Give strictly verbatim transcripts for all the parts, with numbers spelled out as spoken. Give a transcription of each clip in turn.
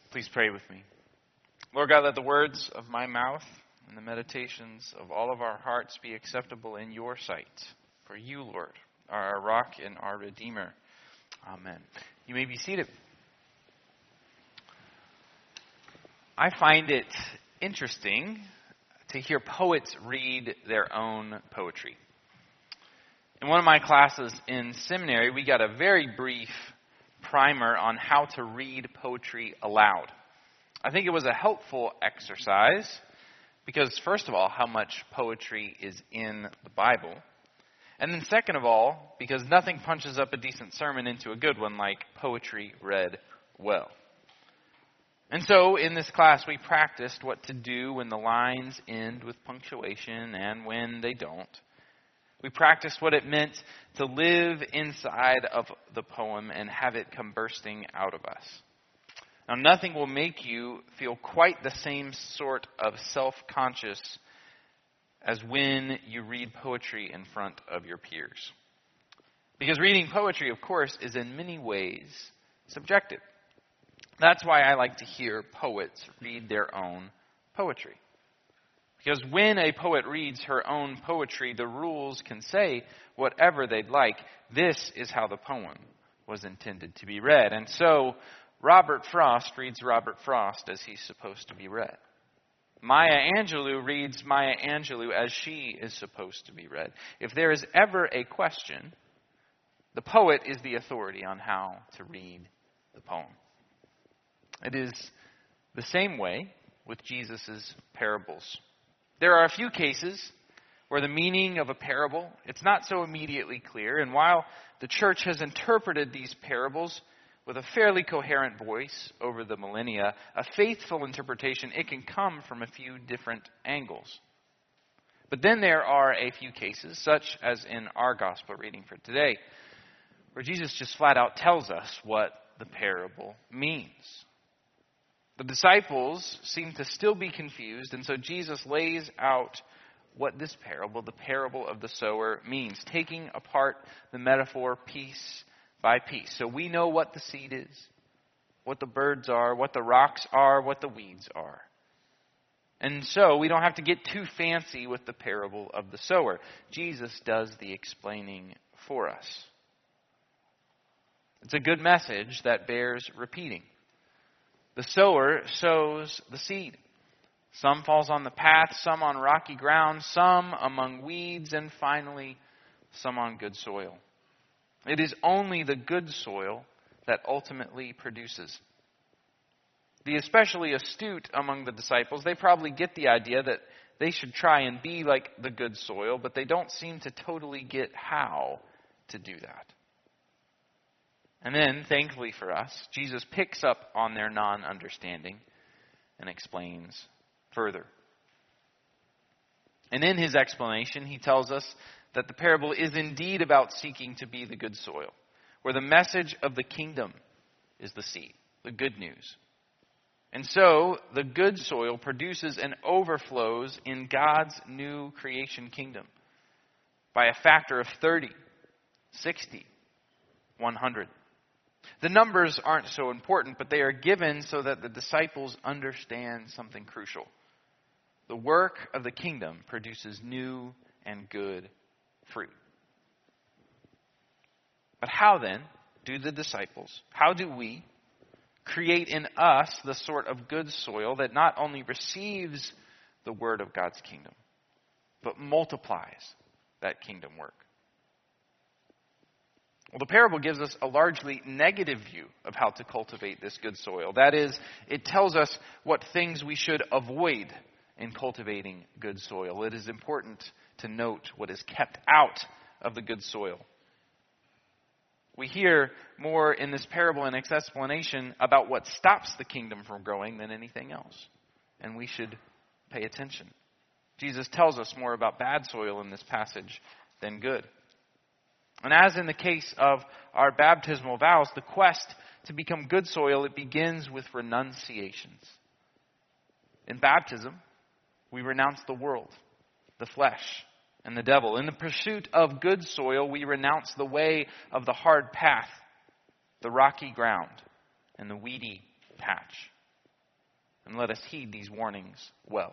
Please pray with me. Lord God, let the words of my mouth and the meditations of all of our hearts be acceptable in your sight. For you, Lord, are our rock and our Redeemer. Amen. You may be seated. I find it interesting to hear poets read their own poetry. In one of my classes in seminary, we got a very brief primer on how to read poetry aloud. I think it was a helpful exercise because, first of all, how much poetry is in the Bible. And then second of all, because nothing punches up a decent sermon into a good one like poetry read well. And so in this class, we practiced what to do when the lines end with punctuation and when they don't. We practiced what it meant to live inside of the poem and have it come bursting out of us. Now, nothing will make you feel quite the same sort of self-conscious as when you read poetry in front of your peers. Because reading poetry, of course, is in many ways subjective. That's why I like to hear poets read their own poetry. Because when a poet reads her own poetry, the rules can say whatever they'd like. This is how the poem was intended to be read. And so Robert Frost reads Robert Frost as he's supposed to be read. Maya Angelou reads Maya Angelou as she is supposed to be read. If there is ever a question, the poet is the authority on how to read the poem. It is the same way with Jesus' parables. There are a few cases where the meaning of a parable, it's not so immediately clear. And while the church has interpreted these parables with a fairly coherent voice over the millennia, a faithful interpretation, it can come from a few different angles. But then there are a few cases, such as in our gospel reading for today, where Jesus just flat out tells us what the parable means. The disciples seem to still be confused, and so Jesus lays out what this parable, the parable of the sower, means, taking apart the metaphor piece by piece. So we know what the seed is, what the birds are, what the rocks are, what the weeds are. And so we don't have to get too fancy with the parable of the sower. Jesus does the explaining for us. It's a good message that bears repeating. The sower sows the seed. Some falls on the path, some on rocky ground, some among weeds, and finally, some on good soil. It is only the good soil that ultimately produces. The especially astute among the disciples, they probably get the idea that they should try and be like the good soil, but they don't seem to totally get how to do that. And then, thankfully for us, Jesus picks up on their non-understanding and explains further. And in his explanation, he tells us that the parable is indeed about seeking to be the good soil, where the message of the kingdom is the seed, the good news. And so, the good soil produces and overflows in God's new creation kingdom by a factor of thirty, sixty, one hundred. The numbers aren't so important, but they are given so that the disciples understand something crucial. The work of the kingdom produces new and good fruit. But how then do the disciples, how do we create in us the sort of good soil that not only receives the word of God's kingdom, but multiplies that kingdom work? Well, the parable gives us a largely negative view of how to cultivate this good soil. That is, it tells us what things we should avoid in cultivating good soil. It is important to note what is kept out of the good soil. We hear more in this parable and its explanation about what stops the kingdom from growing than anything else. And we should pay attention. Jesus tells us more about bad soil in this passage than good. And as in the case of our baptismal vows, the quest to become good soil, it begins with renunciations. In baptism, we renounce the world, the flesh, and the devil. In the pursuit of good soil, we renounce the way of the hard path, the rocky ground, and the weedy patch. And let us heed these warnings well.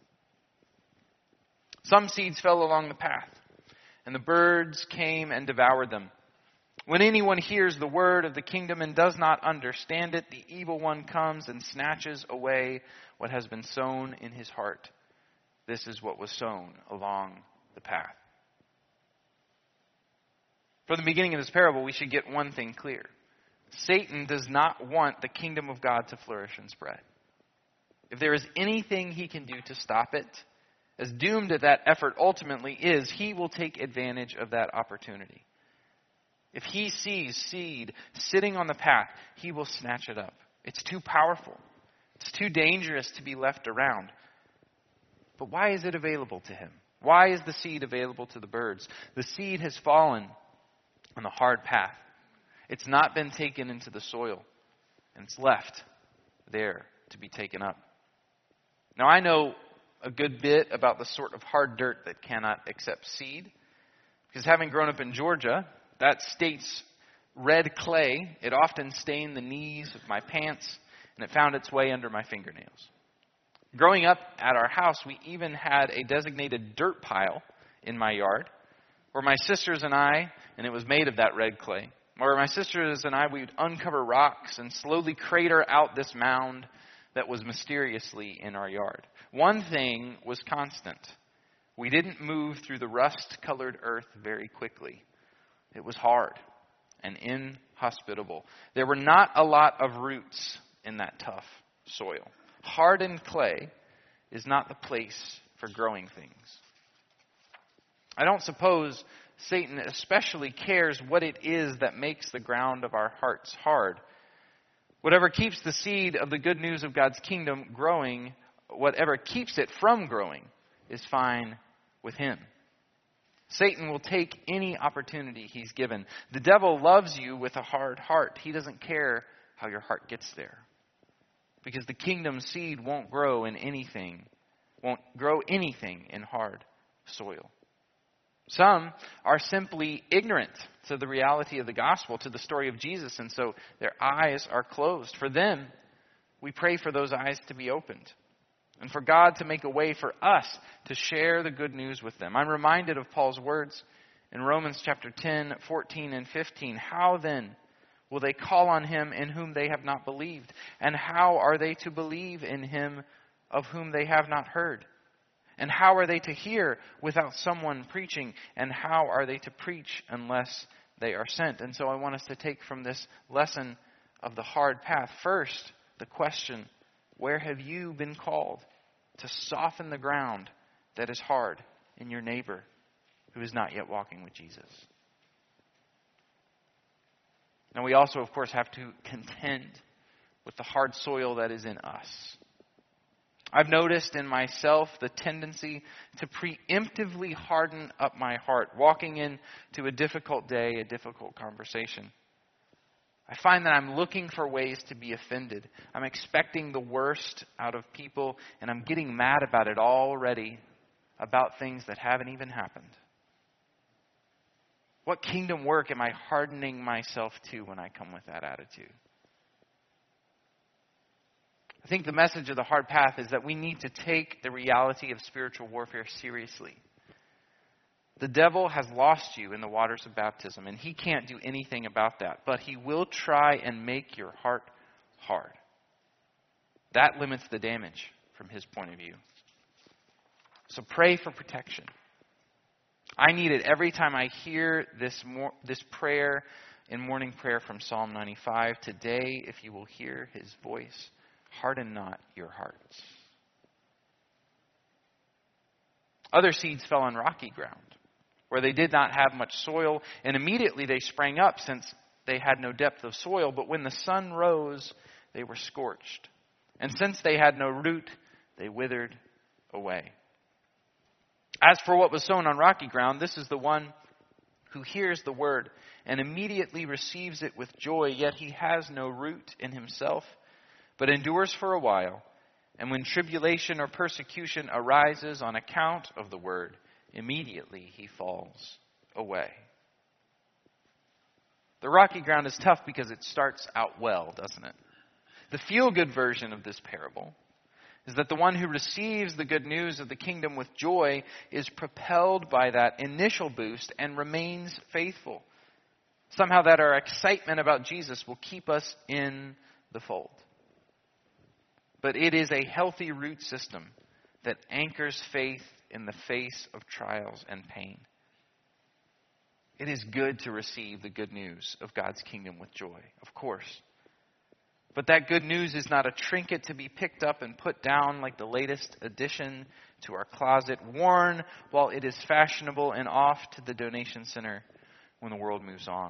Some seeds fell along the path, and the birds came and devoured them. When anyone hears the word of the kingdom and does not understand it, the evil one comes and snatches away what has been sown in his heart. This is what was sown along the path. From the beginning of this parable, we should get one thing clear. Satan does not want the kingdom of God to flourish and spread. If there is anything he can do to stop it, as doomed that effort ultimately is, he will take advantage of that opportunity. If he sees seed sitting on the path, he will snatch it up. It's too powerful. It's too dangerous to be left around. But why is it available to him? Why is the seed available to the birds? The seed has fallen on the hard path. It's not been taken into the soil, and it's left there to be taken up. Now, I know a good bit about the sort of hard dirt that cannot accept seed, because having grown up in Georgia, that state's red clay, it often stained the knees of my pants, and it found its way under my fingernails. Growing up at our house, we even had a designated dirt pile in my yard, where my sisters and I, and it was made of that red clay, where my sisters and I, we would uncover rocks and slowly crater out this mound that was mysteriously in our yard. One thing was constant. We didn't move through the rust-colored earth very quickly. It was hard and inhospitable. There were not a lot of roots in that tough soil. Hardened clay is not the place for growing things. I don't suppose Satan especially cares what it is that makes the ground of our hearts hard. Whatever keeps the seed of the good news of God's kingdom growing, whatever keeps it from growing, is fine with him. Satan will take any opportunity he's given. The devil loves you with a hard heart. He doesn't care how your heart gets there. Because the kingdom seed won't grow in anything, won't grow anything in hard soil. Some are simply ignorant to the reality of the gospel, to the story of Jesus, and so their eyes are closed. For them, we pray for those eyes to be opened, and for God to make a way for us to share the good news with them. I'm reminded of Paul's words in Romans chapter ten, fourteen, and fifteen. How then will they call on him in whom they have not believed? And how are they to believe in him of whom they have not heard? And how are they to hear without someone preaching? And how are they to preach unless they are sent? And so I want us to take from this lesson of the hard path, first, the question, where have you been called to soften the ground that is hard in your neighbor who is not yet walking with Jesus? Now we also, of course, have to contend with the hard soil that is in us. I've noticed in myself the tendency to preemptively harden up my heart, walking into a difficult day, a difficult conversation. I find that I'm looking for ways to be offended. I'm expecting the worst out of people, and I'm getting mad about it already, about things that haven't even happened. What kingdom work am I hardening myself to when I come with that attitude? I think the message of the hard path is that we need to take the reality of spiritual warfare seriously. The devil has lost you in the waters of baptism, and he can't do anything about that. But he will try and make your heart hard. That limits the damage from his point of view. So pray for protection. I need it every time I hear this mor- this prayer in morning prayer from Psalm ninety-five. Today, if you will hear his voice, harden not your hearts. Other seeds fell on rocky ground, where they did not have much soil, and immediately they sprang up since they had no depth of soil. But when the sun rose, they were scorched. And since they had no root, they withered away. As for what was sown on rocky ground, this is the one who hears the word and immediately receives it with joy, yet he has no root in himself, but endures for a while. And when tribulation or persecution arises on account of the word, immediately he falls away. The rocky ground is tough because it starts out well, doesn't it? The feel-good version of this parable is that the one who receives the good news of the kingdom with joy is propelled by that initial boost and remains faithful. Somehow that our excitement about Jesus will keep us in the fold. But it is a healthy root system that anchors faith in the face of trials and pain. It is good to receive the good news of God's kingdom with joy, of course. But that good news is not a trinket to be picked up and put down like the latest addition to our closet, worn while it is fashionable and off to the donation center when the world moves on.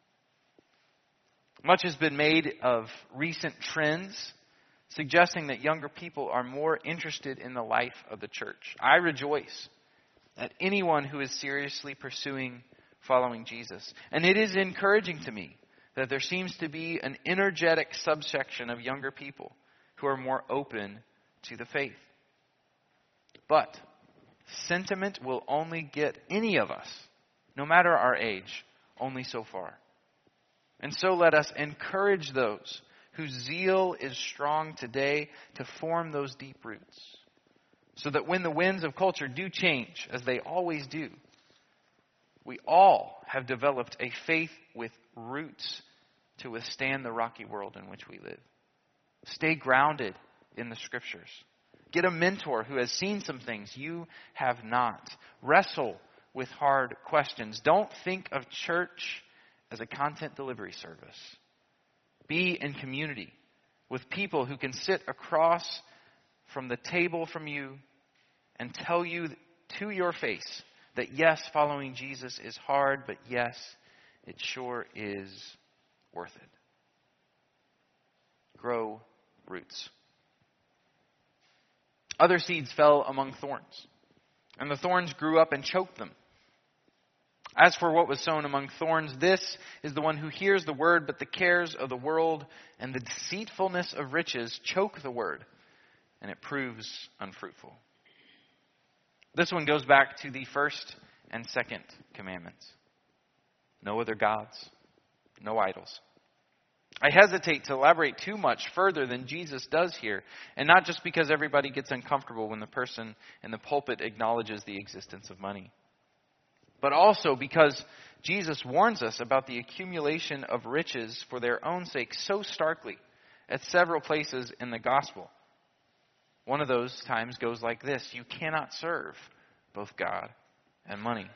Much has been made of recent trends suggesting that younger people are more interested in the life of the church. I rejoice at anyone who is seriously pursuing following Jesus. And it is encouraging to me that there seems to be an energetic subsection of younger people who are more open to the faith. But sentiment will only get any of us, no matter our age, only so far. And so let us encourage those whose zeal is strong today to form those deep roots, so that when the winds of culture do change, as they always do, we all have developed a faith with roots to withstand the rocky world in which we live. Stay grounded in the Scriptures. Get a mentor who has seen some things you have not. Wrestle with hard questions. Don't think of church as a content delivery service. Be in community with people who can sit across from the table from you and tell you to your face that yes, following Jesus is hard, but yes, it sure is worth it. Grow roots. Other seeds fell among thorns, and the thorns grew up and choked them. As for what was sown among thorns, this is the one who hears the word, but the cares of the world and the deceitfulness of riches choke the word, and it proves unfruitful. This one goes back to the first and second commandments. No other gods, no idols. I hesitate to elaborate too much further than Jesus does here, and not just because everybody gets uncomfortable when the person in the pulpit acknowledges the existence of money, but also because Jesus warns us about the accumulation of riches for their own sake so starkly at several places in the gospel. One of those times goes like this: you cannot serve both God and money.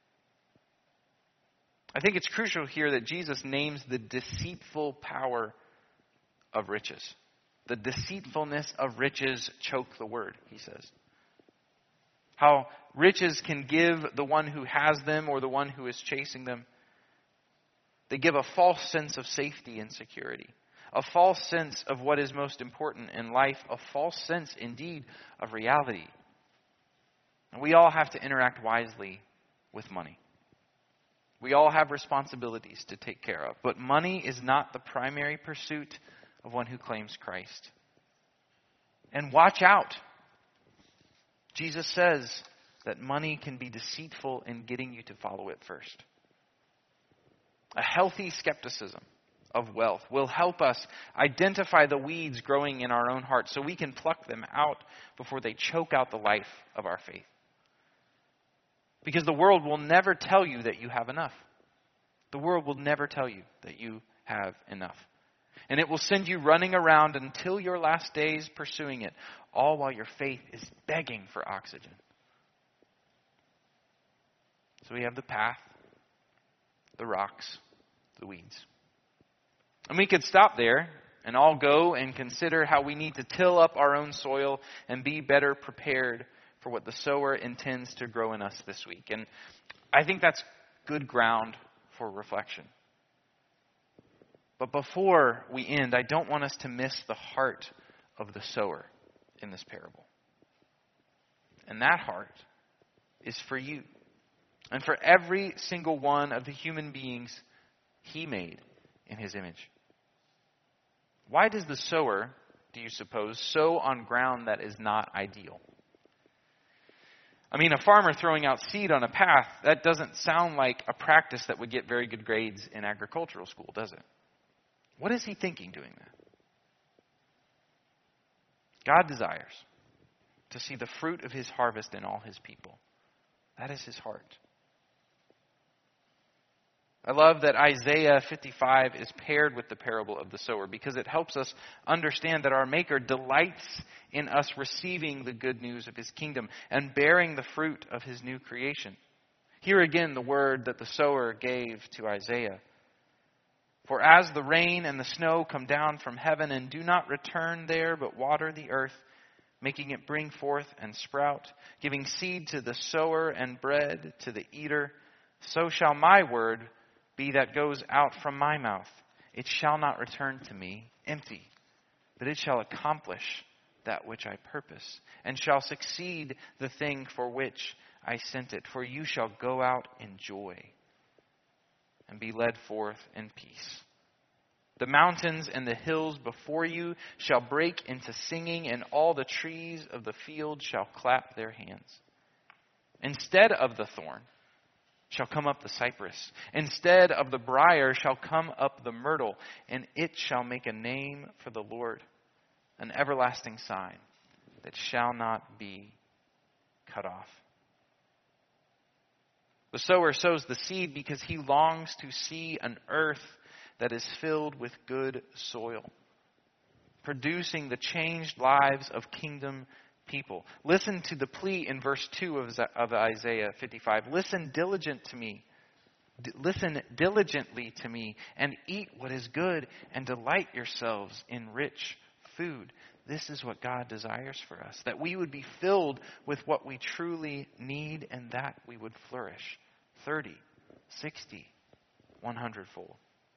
I think it's crucial here that Jesus names the deceitful power of riches. The deceitfulness of riches choke the word, he says. How riches can give the one who has them or the one who is chasing them. They give a false sense of safety and security. A false sense of what is most important in life. A false sense, indeed, of reality. And we all have to interact wisely with money. We all have responsibilities to take care of. But money is not the primary pursuit of one who claims Christ. And watch out. Jesus says that money can be deceitful in getting you to follow it first. A healthy skepticism of wealth will help us identify the weeds growing in our own hearts so we can pluck them out before they choke out the life of our faith. Because the world will never tell you that you have enough. The world will never tell you that you have enough. And it will send you running around until your last days pursuing it, all while your faith is begging for oxygen. So we have the path, the rocks, the weeds. And we could stop there and all go and consider how we need to till up our own soil and be better prepared for what the sower intends to grow in us this week. And I think that's good ground for reflection. But before we end, I don't want us to miss the heart of the sower in this parable. And that heart is for you and for every single one of the human beings he made in his image. Why does the sower, do you suppose, sow on ground that is not ideal? I mean, a farmer throwing out seed on a path, that doesn't sound like a practice that would get very good grades in agricultural school, does it? What is he thinking doing that? God desires to see the fruit of his harvest in all his people. That is his heart. I love that Isaiah fifty-five is paired with the parable of the sower because it helps us understand that our Maker delights in us receiving the good news of his kingdom and bearing the fruit of his new creation. Here again, the word that the sower gave to Isaiah. For as the rain and the snow come down from heaven and do not return there, but water the earth, making it bring forth and sprout, giving seed to the sower and bread to the eater, so shall my word be that goes out from my mouth. It shall not return to me empty, but it shall accomplish that which I purpose, and shall succeed the thing for which I sent it. For you shall go out in joy and be led forth in peace. The mountains and the hills before you shall break into singing, and all the trees of the field shall clap their hands. Instead of the thorn shall come up the cypress. Instead of the briar shall come up the myrtle, and it shall make a name for the Lord, an everlasting sign that shall not be cut off. The sower sows the seed because he longs to see an earth that is filled with good soil, producing the changed lives of kingdom people. Listen to the plea in verse two of, of Isaiah fifty-five. Listen diligent to me. D- listen diligently to me and eat what is good and delight yourselves in rich food. This is what God desires for us, that we would be filled with what we truly need and that we would flourish thirty, sixty, one hundred fold.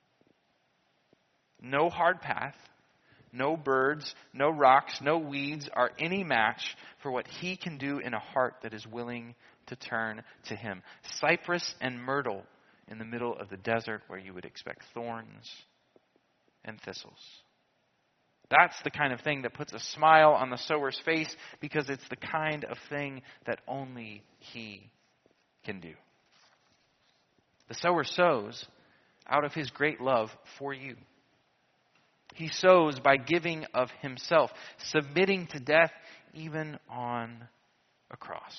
No hard path, no birds, no rocks, no weeds are any match for what he can do in a heart that is willing to turn to him. Cypress and myrtle in the middle of the desert where you would expect thorns and thistles. That's the kind of thing that puts a smile on the sower's face because it's the kind of thing that only he can do. The sower sows out of his great love for you. He sows by giving of himself, submitting to death even on a cross.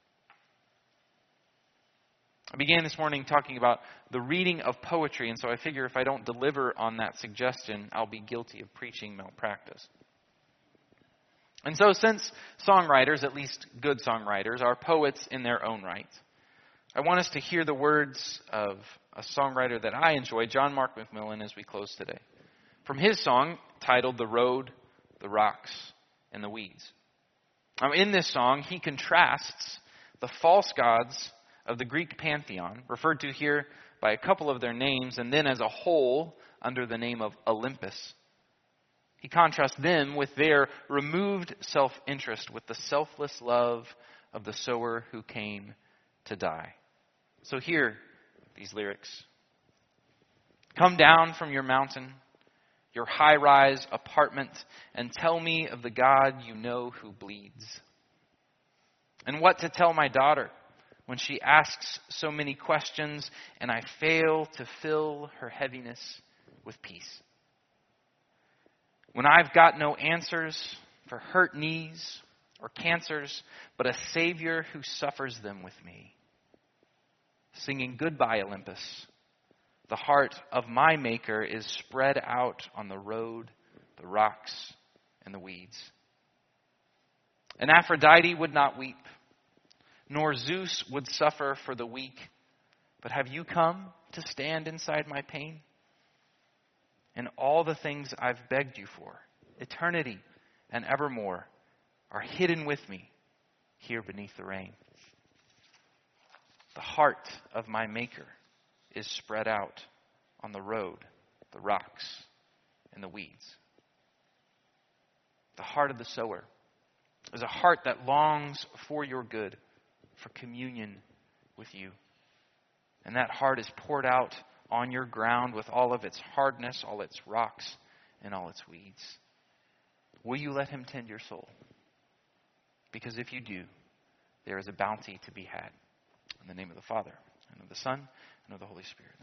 I began this morning talking about the reading of poetry, and so I figure if I don't deliver on that suggestion, I'll be guilty of preaching malpractice. And so since songwriters, at least good songwriters, are poets in their own right, I want us to hear the words of a songwriter that I enjoy, John Mark McMillan, as we close today. From his song titled The Road, the Rocks, and the Weeds. Now, in this song, he contrasts the false gods of the Greek pantheon, referred to here by a couple of their names, and then as a whole under the name of Olympus. He contrasts them with their removed self-interest, with the selfless love of the sower who came to die. So hear these lyrics. Come down from your mountain, your high-rise apartment, and tell me of the God you know who bleeds. And what to tell my daughter when she asks so many questions and I fail to fill her heaviness with peace. When I've got no answers for hurt knees or cancers, but a Savior who suffers them with me. Singing goodbye, Olympus. The heart of my Maker is spread out on the road, the rocks, and the weeds. And Aphrodite would not weep, nor Zeus would suffer for the weak. But have you come to stand inside my pain? And all the things I've begged you for, eternity and evermore, are hidden with me here beneath the rain. The heart of my Maker is spread out on the road, the rocks, and the weeds. The heart of the sower is a heart that longs for your good, for communion with you. And that heart is poured out on your ground with all of its hardness, all its rocks, and all its weeds. Will you let him tend your soul? Because if you do, there is a bounty to be had. In the name of the Father, and of the Son, and of the Holy Spirit.